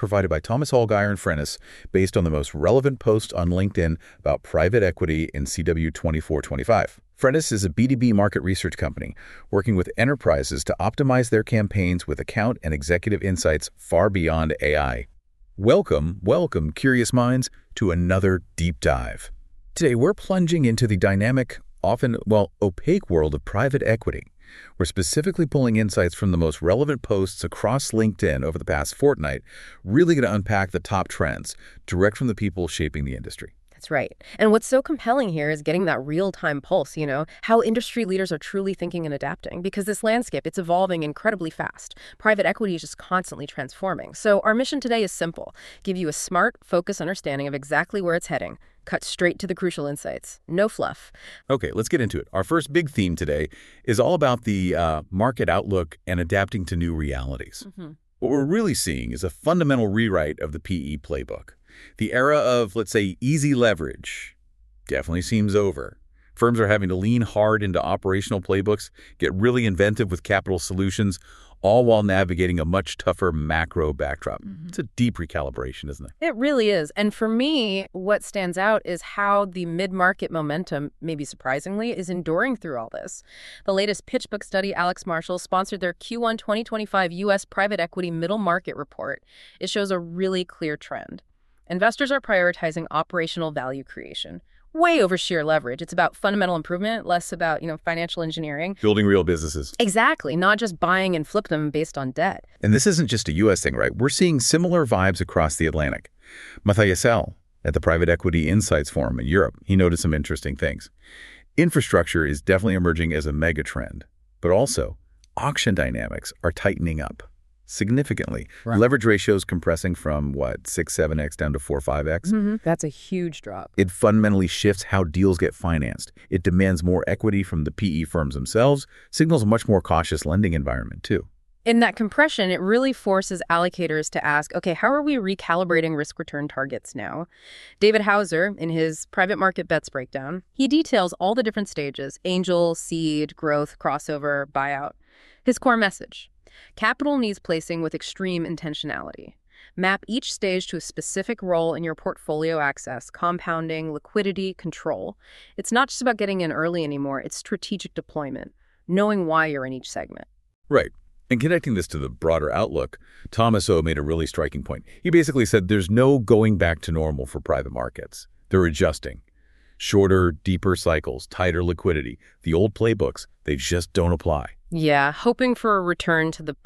provided by Thomas Allgeier and Frennis, based on the most relevant post on LinkedIn about private equity in CW 2425. Frennis is a B2B market research company working with enterprises to optimize their campaigns with account and executive insights far beyond AI. Welcome, curious minds, to another deep dive. Today, we're plunging into the dynamic, often, opaque world of private equity. We're specifically pulling insights from the most relevant posts across LinkedIn over the past fortnight, really going to unpack the top trends, direct from the people shaping the industry. That's right. And what's so compelling here is getting that real-time pulse, how industry leaders are truly thinking and adapting, because this landscape, it's evolving incredibly fast. Private equity is just constantly transforming. So our mission today is simple: give you a smart, focused understanding of exactly where it's heading. Cut straight to the crucial insights. No fluff. Okay, let's get into it. Our first big theme today is all about the market outlook and adapting to new realities. What we're really seeing is a fundamental rewrite of the PE playbook. The era of, let's say, easy leverage definitely seems over. Firms are having to lean hard into operational playbooks, get really inventive with capital solutions, all while navigating a much tougher macro backdrop. It's a deep recalibration, isn't it? It really is. And for me, what stands out is how the mid-market momentum, maybe surprisingly, is enduring through all this. The latest PitchBook study, Alex Marshall, sponsored their Q1 2025 U.S. private equity middle market report. It shows a really clear trend. Investors are prioritizing operational value creation, way over sheer leverage. It's about fundamental improvement, less about, financial engineering. Building real businesses. Exactly, not just buying and flip them based on debt. And this isn't just a U.S. thing, right? We're seeing similar vibes across the Atlantic. Matthias L. at the Private Equity Insights Forum in Europe, he noticed some interesting things. Infrastructure is definitely emerging as a mega trend, but also auction dynamics are tightening up significantly. Right. Leverage ratios compressing from, 6-7x down to 4-5x? That's a huge drop. It fundamentally shifts how deals get financed. It demands more equity from the PE firms themselves, signals a much more cautious lending environment, too. In that compression, it really forces allocators to ask, okay, how are we recalibrating risk-return targets now? David Hauser, in his Private Market Bets breakdown, he details all the different stages: angel, seed, growth, crossover, buyout. His core message: capital needs placing with extreme intentionality. Map each stage to a specific role in your portfolio access, compounding, liquidity, control. It's not just about getting in early anymore, it's strategic deployment, knowing why you're in each segment. Right. And connecting this to the broader outlook, Thomas O. made a really striking point. He basically said there's no going back to normal for private markets. They're adjusting. Shorter, deeper cycles, tighter liquidity. The old playbooks, they just don't apply. Yeah, hoping for a return to the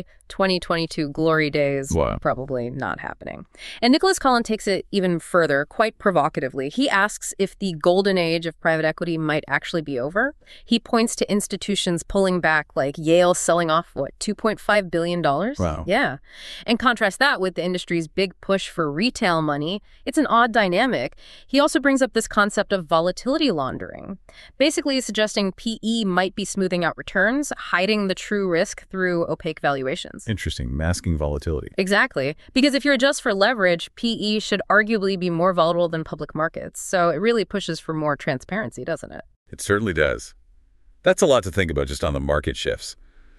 pre-2022 glory days, Wow. Probably not happening. And Nicholas Collin takes it even further, quite provocatively. He asks if the golden age of private equity might actually be over. He points to institutions pulling back, like Yale selling off, $2.5 billion? Wow. Yeah. And contrast that with the industry's big push for retail money. It's an odd dynamic. He also brings up this concept of volatility laundering, basically suggesting PE might be smoothing out returns, hiding the true risk through opaque valuations. Interesting. Masking volatility. Exactly. Because if you adjust for leverage, PE should arguably be more volatile than public markets. So it really pushes for more transparency, doesn't it? It certainly does. That's a lot to think about just on the market shifts.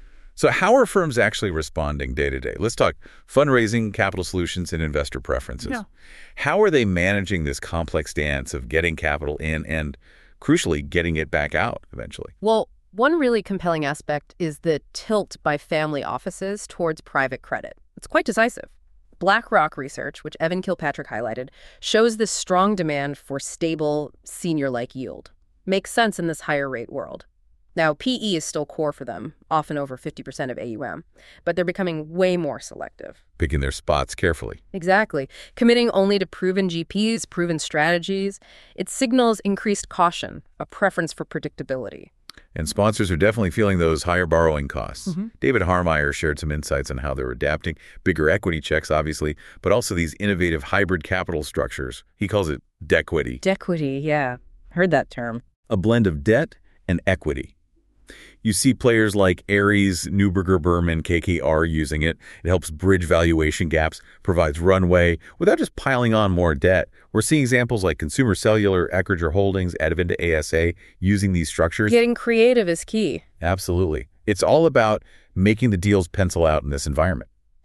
So how are firms actually responding day to day? Let's talk fundraising, capital solutions, and investor preferences. Yeah. How are they managing this complex dance of getting capital in and, crucially, getting it back out eventually? Well, one really compelling aspect is the tilt by family offices towards private credit. It's quite decisive. BlackRock research, which Evan Kilpatrick highlighted, shows this strong demand for stable, senior-like yield. Makes sense in this higher rate world. Now, PE is still core for them, often over 50% of AUM, but they're becoming way more selective. Picking their spots carefully. Exactly. Committing only to proven GPs, proven strategies. It signals increased caution, a preference for predictability. And sponsors are definitely feeling those higher borrowing costs. David Harmeyer shared some insights on how they're adapting. Bigger equity checks, obviously, but also these innovative hybrid capital structures. He calls it dequity. Dequity, yeah. Heard that term. A blend of debt and equity. You see players like Ares, Neuberger Berman, KKR using it. It helps bridge valuation gaps, provides runway without just piling on more debt. We're seeing examples like Consumer Cellular, Eckerger Holdings, Advinta ASA using these structures. Getting creative is key. Absolutely. It's all about making the deals pencil out in this environment.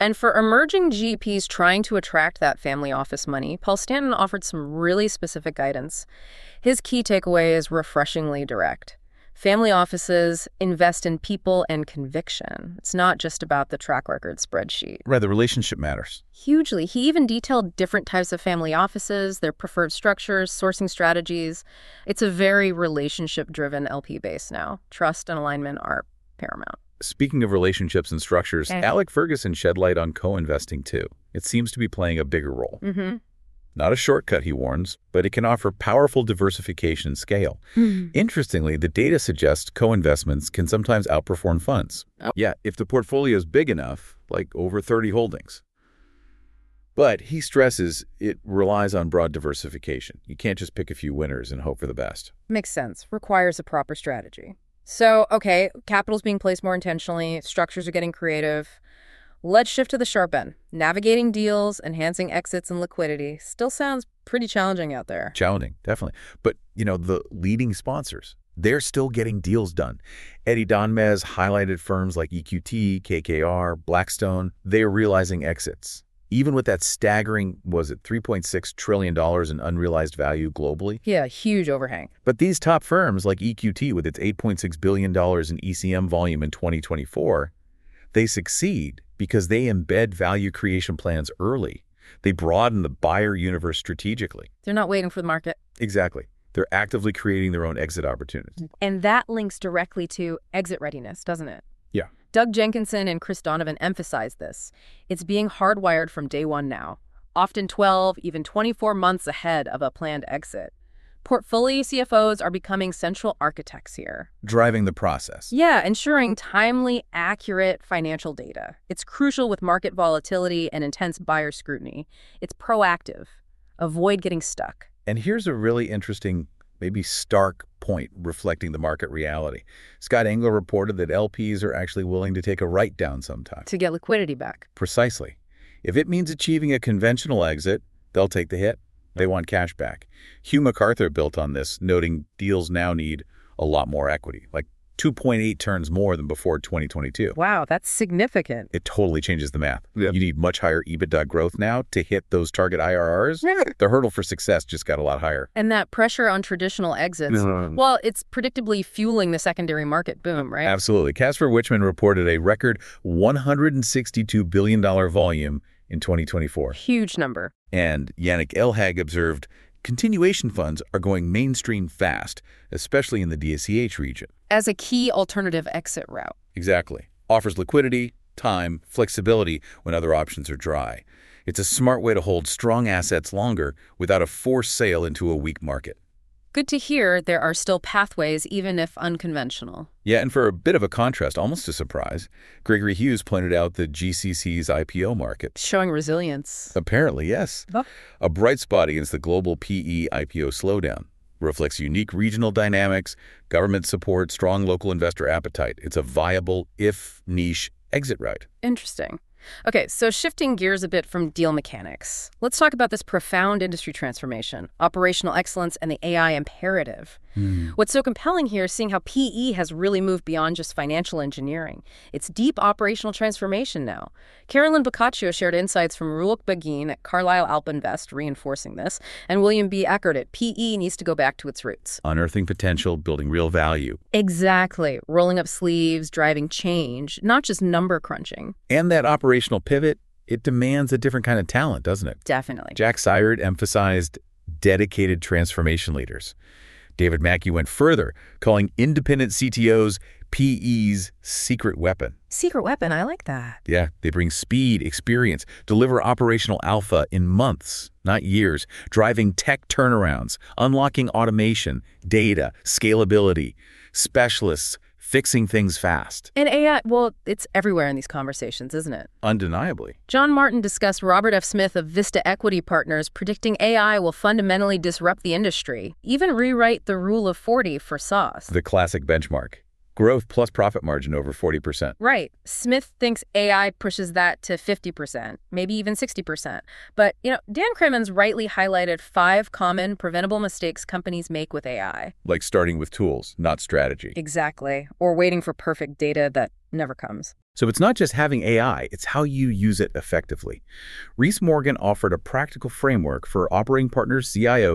And for emerging GPs trying to attract that family office money, Paul Stanton offered some really specific guidance. His key takeaway is refreshingly direct. Family offices invest in people and conviction. It's not just about the track record spreadsheet. Right, the relationship matters. Hugely. He even detailed different types of family offices, their preferred structures, sourcing strategies. It's a very relationship-driven LP base now. Trust and alignment are paramount. Speaking of relationships and structures, Alec Ferguson shed light on co-investing too. It seems to be playing a bigger role. Not a shortcut, he warns, but it can offer powerful diversification and scale. Interestingly, the data suggests co-investments can sometimes outperform funds. Yeah, if the portfolio is big enough, like over 30 holdings. But he stresses it relies on broad diversification. You can't just pick a few winners and hope for the best. Makes sense. Requires a proper strategy. So, okay, capital's being placed more intentionally, structures are getting creative. Let's shift to the sharp end. Navigating deals, enhancing exits and liquidity still sounds pretty challenging out there. Challenging, definitely. But, the leading sponsors, they're still getting deals done. Eddie Donmez highlighted firms like EQT, KKR, Blackstone. They are realizing exits. Even with that staggering, $3.6 trillion in unrealized value globally? Yeah, huge overhang. But these top firms like EQT with its $8.6 billion in ECM volume in 2024, they succeed because they embed value creation plans early. They broaden the buyer universe strategically. They're not waiting for the market. Exactly. They're actively creating their own exit opportunities. And that links directly to exit readiness, doesn't it? Yeah. Doug Jenkinson and Chris Donovan emphasized this. It's being hardwired from day one now, often 12, even 24 months ahead of a planned exit. Portfolio CFOs are becoming central architects here. Driving the process. Yeah, ensuring timely, accurate financial data. It's crucial with market volatility and intense buyer scrutiny. It's proactive. Avoid getting stuck. And here's a really interesting, maybe stark point reflecting the market reality. Scott Engler reported that LPs are actually willing to take a write-down sometimes. To get liquidity back. Precisely. If it means achieving a conventional exit, they'll take the hit. They want cash back. Hugh MacArthur built on this, noting deals now need a lot more equity, like 2.8 turns more than before 2022. Wow, that's significant. It totally changes the math. Yep. You need much higher EBITDA growth now to hit those target IRRs. The hurdle for success just got a lot higher. And that pressure on traditional exits, well, it's predictably fueling the secondary market boom, right? Absolutely. Casper Wichmann reported a record $162 billion volume in 2024. Huge number. And Yannick Elhag observed, continuation funds are going mainstream fast, especially in the DACH region. As a key alternative exit route. Exactly. Offers liquidity, time, flexibility when other options are dry. It's a smart way to hold strong assets longer without a forced sale into a weak market. Good to hear there are still pathways, even if unconventional. Yeah, and for a bit of a contrast, almost a surprise, Gregory Hughes pointed out the GCC's IPO market. Showing resilience. Apparently, yes. A bright spot against the global PE IPO slowdown. Reflects unique regional dynamics, government support, strong local investor appetite. It's a viable, if niche, exit route. Interesting. Okay, so shifting gears a bit from deal mechanics, let's talk about this profound industry transformation, operational excellence, and the AI imperative. What's so compelling here is seeing how PE has really moved beyond just financial engineering. It's deep operational transformation now. Carolyn Boccaccio shared insights from Roelof Bogijn at Carlyle AlpInvest, reinforcing this, and William B. Eckert at PE needs to go back to its roots. Unearthing potential, building real value. Exactly. Rolling up sleeves, driving change, not just number crunching. And that operational pivot, it demands a different kind of talent, doesn't it? Definitely. Jack Sirard emphasized dedicated transformation leaders. David Mackey went further, calling independent CTOs PE's secret weapon. Secret weapon, I like that. Yeah, they bring speed, experience, deliver operational alpha in months, not years, driving tech turnarounds, unlocking automation, data, scalability, specialists, fixing things fast. And AI, well, it's everywhere in these conversations, isn't it? Undeniably. John Martin discussed Robert F. Smith of Vista Equity Partners predicting AI will fundamentally disrupt the industry, even rewrite the Rule of 40 for SaaS. The classic benchmark. Growth plus profit margin over 40%. Right. Smith thinks AI pushes that to 50%, maybe even 60%. But, Dan Crimmins rightly highlighted 5 common preventable mistakes companies make with AI. Like starting with tools, not strategy. Exactly. Or waiting for perfect data that never comes. So it's not just having AI, it's how you use it effectively. Reese Morgan offered a practical framework for operating partners,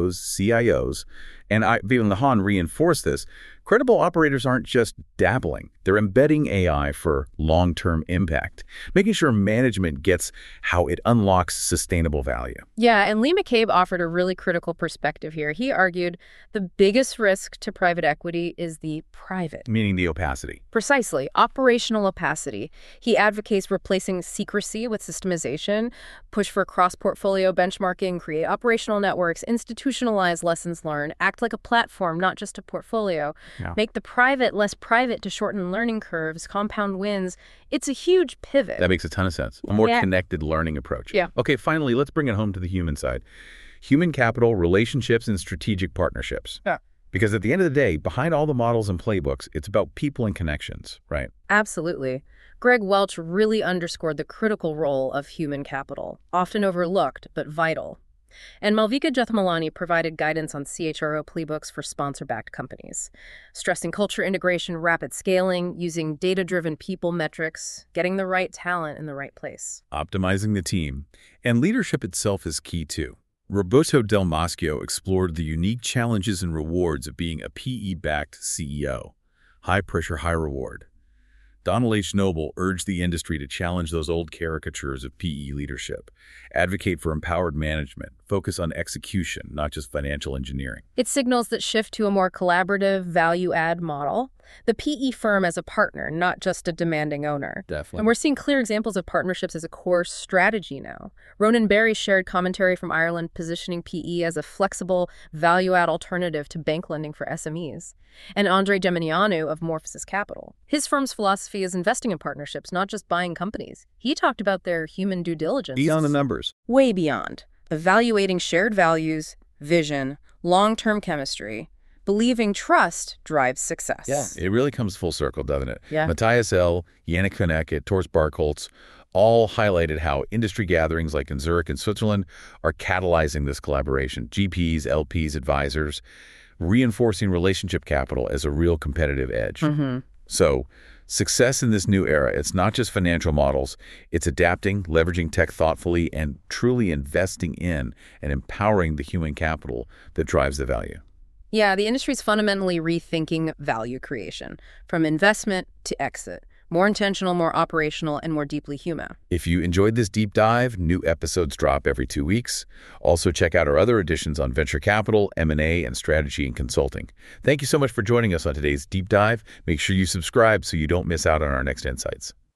CIOs, and Vivian Lahan reinforced this. Credible operators aren't just dabbling. They're embedding AI for long-term impact, making sure management gets how it unlocks sustainable value. Yeah, and Lee McCabe offered a really critical perspective here. He argued the biggest risk to private equity is the private. Meaning the opacity. Precisely, operational opacity. He advocates replacing secrecy with systemization, push for cross-portfolio benchmarking, create operational networks, institutionalize lessons learned, act like a platform, not just a portfolio. Yeah. Make the private less private to shorten learning curves, compound wins. It's a huge pivot. That makes a ton of sense. A more connected learning approach. Yeah. Okay, finally, let's bring it home to the human side. Human capital, relationships, and strategic partnerships. Yeah. Because at the end of the day, behind all the models and playbooks, it's about people and connections, right? Absolutely. Greg Welch really underscored the critical role of human capital, often overlooked but vital. And Malvika Jethmalani provided guidance on CHRO playbooks for sponsor-backed companies, stressing culture integration, rapid scaling, using data-driven people metrics, getting the right talent in the right place. Optimizing the team. And leadership itself is key too. Roberto Del Maschio explored the unique challenges and rewards of being a PE-backed CEO. High pressure, high reward. Donald H. Noble urged the industry to challenge those old caricatures of PE leadership, advocate for empowered management, focus on execution, not just financial engineering. It signals that shift to a more collaborative, value-add model. The PE firm as a partner, not just a demanding owner. Definitely. And we're seeing clear examples of partnerships as a core strategy now. Ronan Barry shared commentary from Ireland positioning PE as a flexible, value-add alternative to bank lending for SMEs. And Andre Geminianu of Morphosis Capital. His firm's philosophy is investing in partnerships, not just buying companies. He talked about their human due diligence. Beyond the numbers. Way beyond. Evaluating shared values, vision, long-term chemistry. Believing trust drives success. Yeah, it really comes full circle, doesn't it? Yeah. Matthias L., Yannick Konek, Torst Barkholtz all highlighted how industry gatherings like in Zurich and Switzerland are catalyzing this collaboration. GPs, LPs, advisors, reinforcing relationship capital as a real competitive edge. So, success in this new era, it's not just financial models. It's adapting, leveraging tech thoughtfully, and truly investing in and empowering the human capital that drives the value. Yeah, the industry's fundamentally rethinking value creation, from investment to exit. More intentional, more operational, and more deeply human. If you enjoyed this deep dive, new episodes drop every 2 weeks. Also, check out our other editions on venture capital, M&A, and strategy and consulting. Thank you so much for joining us on today's deep dive. Make sure you subscribe so you don't miss out on our next insights.